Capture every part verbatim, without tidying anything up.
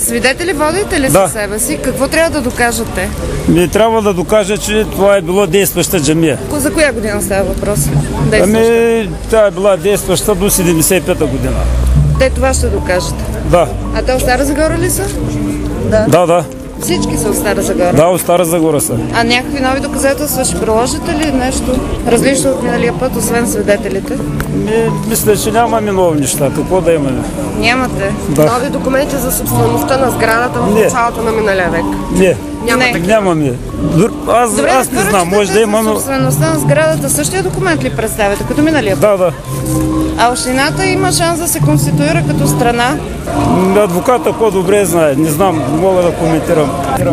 Свидетели водите ли Да. със себе си? Какво трябва да докажете? Не трябва да докажа, че това е било действаща джамия. За коя година става въпрос? Ами, тя е била действаща до седемдесет и пета година. Те това ще докажете. Да. А те от Стара Загора ли са? Да. Да, да. Всички са от Стара Загора? Да, от Стара Загора са. А някакви нови доказателства ще приложите ли нещо различно от миналия път, освен свидетелите? Ми, мисля, че нямаме нови неща. Какво да имаме? Нямате. Да. Нови документи за собствеността на сградата в Не. началото на миналия век? Не. Нямате. Нямаме. Аз, Добре, аз не знам, може да има, но... собствеността на сградата същия документ ли представяте, като миналия път? Да, да. А общината има шанс да се конституира като страна? Адвоката по-добре знае. Не знам, не мога да коментирам.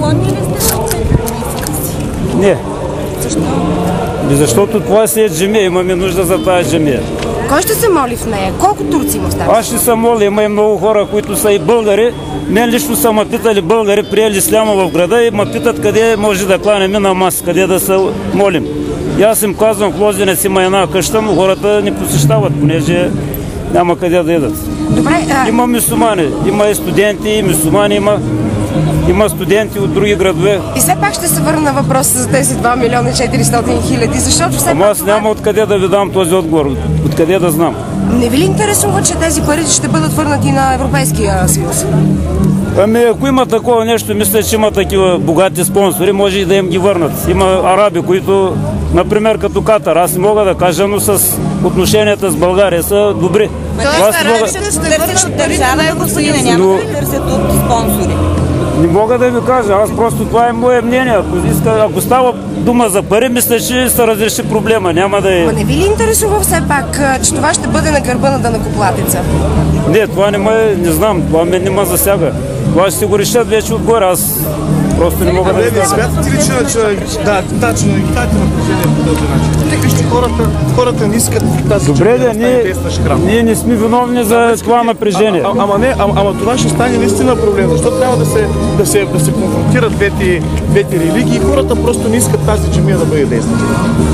Не. Защо? Защото това си е джамия. Имаме нужда за тази джамия. Кой ще се моли в нея? Колко турци има става? Аз ще се моля. Има и много хора, които са и българи. Мен лично са ме питали българи, приели исляма в града и ме питат къде може да кланяме намаз, къде да се молим. И аз им казвам, в Лозенец има една къща, но хората не посещават, понеже няма къде да идат. Добре, а... Има мюсюлмани, има и студенти, и мюсюлмани, има, има студенти от други градове. И все пак ще се върна на въпроса за тези два милиона и четиристотин хиляди, защото все Ама пак аз това... няма откъде да ви дам този отговор, откъде да знам. Не ви ли интересува, че тези пари ще бъдат върнати на Европейския съюз? Ами ако има такова нещо, мисля, че има такива богати спонсори, може и да им ги върнат. Има араби, които, например, като Катар, аз не мога да кажа, но с отношенията с България са добри. Тоест, арабите ще върнат парите на Евросъюза. Няма да търсят от спонсори. Не мога да ви кажа, аз просто това е мое мнение. Ако, иска, ако става дума за пари, мисля, че се разреши проблема. Няма да е... Ма не ви ли интересува все пак, че това ще бъде на гърба на данъкоплатеца? Не, това не ме, не знам, това ме не ме засяга. Това ще си го решат вече отгоре, аз просто не мога да ви кажа. Смятате ли, че да, да, че нагитате напрежение по този начин? Тъй като хората, хората не искат тази Добре, да, ние, ние не сме виновни за това напрежение. А, а, ама не, ама, ама това ще стане наистина проблем. Защо трябва да се, да се, да се конфронтират двете, двете религии? Хората просто не искат тази джамия да бъде действаща.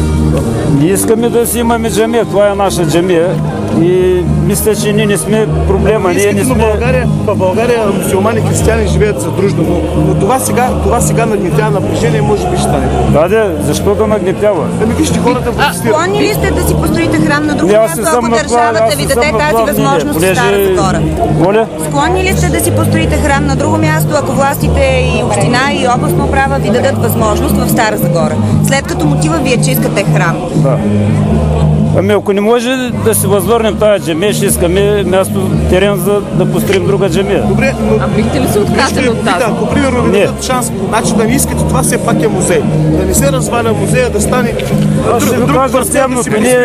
Ние искаме да си имаме джамия, това е наша джамия и мисля, че ние не сме проблема. Ние не сме... В България, в България мюсюлмани и християни живеят задружно, но, но това сега, това сега нагнетява напрежение, може би ще стане. Да, да, защо да нагнетява? Ами вижте, хората протестират. Склонни ли сте да си построите храм на друго място, ако държавата ви даде тази възможност в Стара Загора? Моля? Склонни ли сте да си построите храм на друго място, ако властите и община и областна управа ви дадат възможност в Стара Загора? След като мотива ви е, че искате храм. Да. Ами ако не може да си възвърнем тази джамия, ще искаме място, терен за да построим друга джамия. Добре, но... А бихте ли се отказали от тази? Ако примерно ви дадат шанс, значи да не искате, това все пак е музей. Да не се разваля музея, да стане Аз ще ви кажа следното, ние...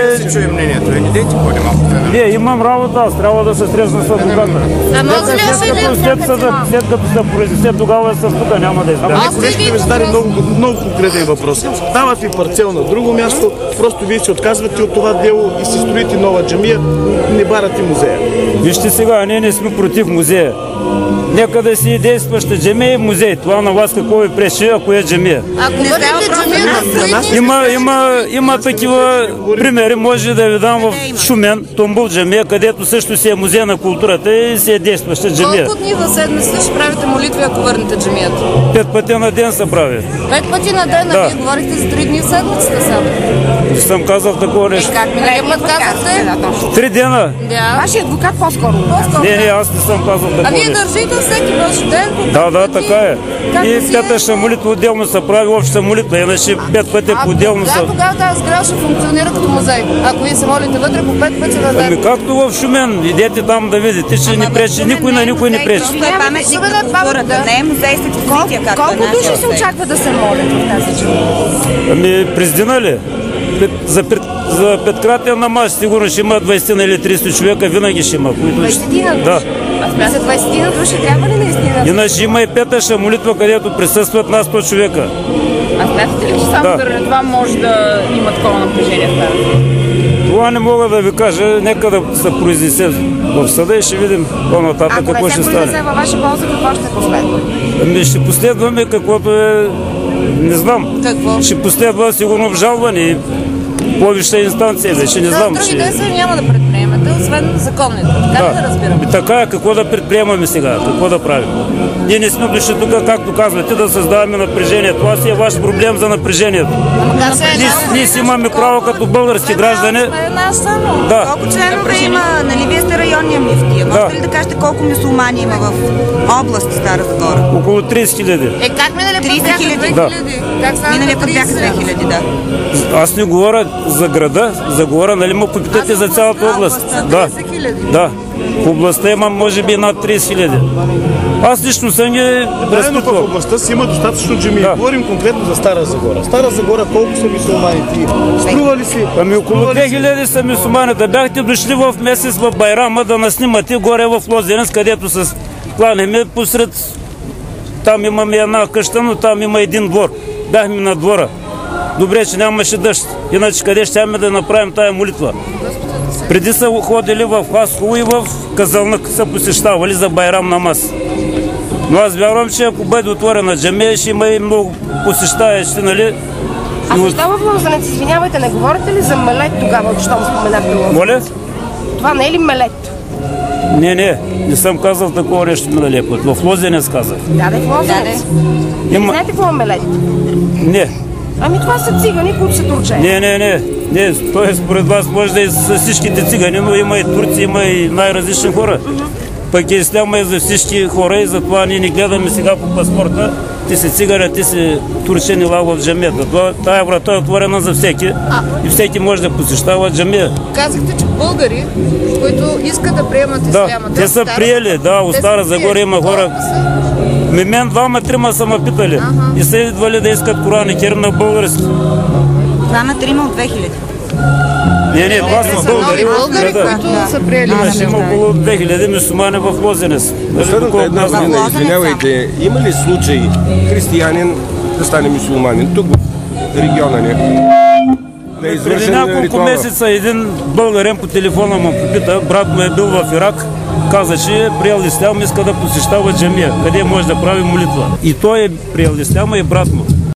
Не, имам работа, аз трябва да се срещна с адвоката. А може ли След като след като се произнесе, тогава с тук няма да избягам. Ама колежка ви зададе много, много конкретен въпрос. Дават ви парцел на друго място, просто вие се отказвате от това дело и си строите нова джамия, не барате музея. Вижте сега, ние не сме против музея. Нека да си действаща джамия и музей. Това на вас какво ви пречи, ако е джамия? Ако бъдете джамия, Има, има, има такива примери, може да ви дам в Шумен, Томбул джамия, където също си е музей на културата и си е действаща джамия. колко дни в седмица ще правите молитви, ако върнете джамията? Пет пъти на ден се прави. Пет пъти на ден, а Да. вие говорихте за три дни в седмицата само. Не съм казал такова нещо. Как миналия път казахте? Три дена. Да. Вашия адвокат по-скоро. По-скоро. Не, не, аз не съм казал А такова вие нещо. държите всеки Божи ден по пет Да, да, пъти. така е. Както И си петъчна молитва отделно се прави, обща молитва, иначе пет пъти А по-отделно да, са. тогава тази сграда ще функционира като музей. Ако вие се молите вътре по пет пъти на ден. Ами както в Шумен, идете там да видите, че не пречи, никой на никой не пречи. Това е паметник Шумен е на културата, паметник, не е музей след събития, както е Колко нашия души се музей. очаква да се молят в тази джамия? Ами през дена ли? Пет, за, пет, за петкратен намаз сигурно ще има двайсет или трийсет човека, винаги ще има. Които... двайсет Да. А за двайсет души трябва ли наистина? Иначе има и петъчна молитва, където присъстват на сто човека. А смятате ли, че само Да. заради това може да има такова напрежение в Стара Загора? Това не мога да ви кажа, нека да се произнесе в съда и ще видим по-нататък Ако какво не ще се произнесе стане. във ваша полза, какво ще последва? Ами ще последваме каквото е, не знам. Какво? Ще последва сигурно обжалване. по-висша инстанция, вече не знам. Други че- действия няма да предприемете, освен законните. Така ли да разбирам? И така, какво да предприемаме сега? Какво да правим? Ние не сме дошли тук, както казвате, да създаваме напрежение. Това си е ваш проблем за напрежението. Ние, ние си имаме право като български граждани. Една само. Да, Колко членове има? Нали вие сте районния мифтия? Можете Да. ли да кажете колко мюсюлмани има в област Стара Загора? около трийсет хиляди. Е, как миналия път трийсет бяха хиляди? две Да. хиляди? Как станаха Миналия път бяха трийсет? две хиляди, да. Аз не говоря за града, за говоря, нали му попитате за цялата област. Да, да. В областта има може би над трийсет хиляди. Аз лично съм ги Заедно в разпитвал. областта си има достатъчно джамии. Да. Говорим конкретно за Стара Загора. Стара Загора колко са мюсюлманите? Струва ли си? Ами около две хиляди са мюсюлмани. Да бяхте дошли в месец в Байрама да наснимате горе в Лозенец, където с кланеме посред. Там имаме една къща, но там има един двор. Бяхме на двора. Добре, че нямаше дъжд. Иначе къде щяхме да направим тая молитва? Преди са ходили в Хасково и в Казълнак са посещавали за Байрам намаз. Но аз вярвам, че ако бъде отворена джамия, ще има и много посещаещи, нали? А И от- защо в Лозенец, извинявайте, не говорите ли за мелет тогава, щом споменахте Лозенец? Моля? Това не е ли мелет? Не, не, не съм казал такова нещо миналия път. В Лозенец казах. Да, да, в Лозенец. Има... Знаете какво е мелет? Не, Ами това са цигани, които са турчени. не, не, не. Не, той според вас може да е с всичките цигани, но има и турци, има и най-различни хора. Пък е исляма е за всички хора и затова ние не гледаме сега по паспорта. Ти си циганя, ти си турчен и лава в джамията. Това- Тая врата е отворена за всеки и всеки може да посещава джамия. Казахте, че българи, които искат да приемат Да, исляма. те са Стара- приели, да, от те са Стара Загора приели. има хора. Колко са? Ми мен двама-трима са ме питали и са идвали да искат Коран и Керим на български. Двама, трима от две хиляди. Не, не, това Те са са българи. нови българи, Да, да. които са приели Имаше исляма. около две хиляди мюсюлмани в Лозенец. Нали, Последната доколко една аз знам. година, Лозенец извинявайте, има ли случай християнин да стане мюсюлманин тук в региона ни? Да е Преди извършен няколко ритуала. месеца един българен по телефона му попита, брат му е бил в Ирак, каза, че е приел ислям, иска да посещава джамия, къде може да прави молитва. И той е приел исляма и брат му.